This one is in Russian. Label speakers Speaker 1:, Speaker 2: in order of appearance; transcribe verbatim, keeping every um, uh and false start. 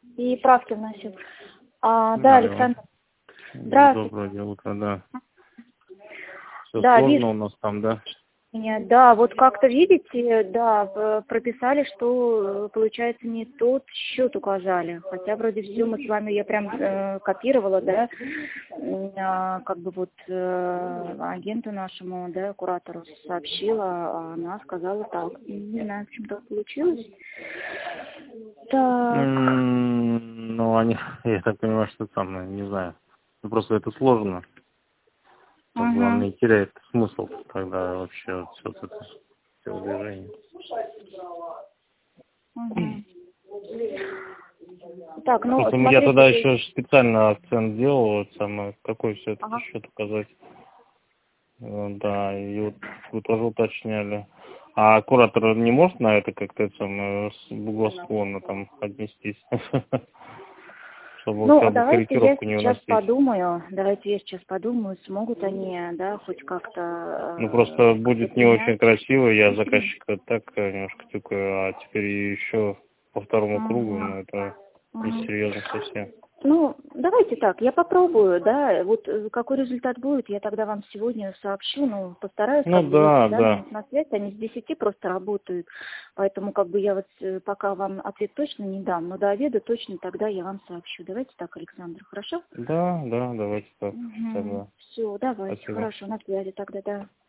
Speaker 1: и правки вносил. А, да,
Speaker 2: Алло.
Speaker 1: Александр. Здравствуйте.
Speaker 2: Доброе утро, да. Все
Speaker 1: Да,
Speaker 2: сложно
Speaker 1: вижу
Speaker 2: у нас там, да?
Speaker 1: меня. Да, вот как-то видите, да, п- прописали, что, э, получается, не тот счет указали. Хотя вроде все мы с вами, я прям э, копировала, да, м, а, как бы вот э, агенту нашему, да, куратору сообщила, а она сказала так. Не знаю, почему так получилось. Так.
Speaker 2: М, Ну, они, я так понимаю, что там, не знаю. Ну, просто это сложно. Как бы он
Speaker 1: Ага.
Speaker 2: не теряет смысл тогда вообще все это телодвижение.
Speaker 1: Ага. Так, ну,
Speaker 2: Просто я
Speaker 1: смотрите,
Speaker 2: тогда
Speaker 1: то есть,
Speaker 2: еще специально акцент делал, вот самое, какой все-таки
Speaker 1: ага.
Speaker 2: счет указать. Э, Да, и вот вы тоже уточняли. А куратор не может на это как-то это самое с благосклонно там отнестись, чтобы
Speaker 1: Ну,
Speaker 2: как бы
Speaker 1: давайте я
Speaker 2: корректировку не
Speaker 1: сейчас
Speaker 2: вносить?
Speaker 1: подумаю, давайте я сейчас подумаю, смогут они, да, хоть как-то,
Speaker 2: Ну просто
Speaker 1: э, как-то
Speaker 2: будет не очень
Speaker 1: принять.
Speaker 2: красиво, я заказчика так э, немножко тыкаю, а теперь еще по второму кругу,
Speaker 1: Ага,
Speaker 2: ну это
Speaker 1: ага.
Speaker 2: несерьезно совсем.
Speaker 1: Ну, давайте так, я попробую, да, вот э, какой результат будет, я тогда вам сегодня сообщу, ну, постараюсь,
Speaker 2: Ну
Speaker 1: как бы выйти,
Speaker 2: да,
Speaker 1: да, на,
Speaker 2: да.
Speaker 1: на связь, они с десяти просто работают, поэтому, как бы, я вот э, пока вам ответ точно не дам, но до обеда точно тогда я вам сообщу. Давайте так, Александр, хорошо?
Speaker 2: Да, да, давайте так
Speaker 1: Угу.
Speaker 2: тогда.
Speaker 1: Все, давайте,
Speaker 2: Спасибо.
Speaker 1: хорошо, на связи тогда, да.